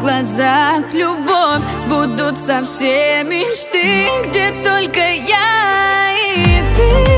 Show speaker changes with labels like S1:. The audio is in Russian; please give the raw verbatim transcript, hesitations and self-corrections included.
S1: глазах любовь, сбудутся все мечты, где только я и ты.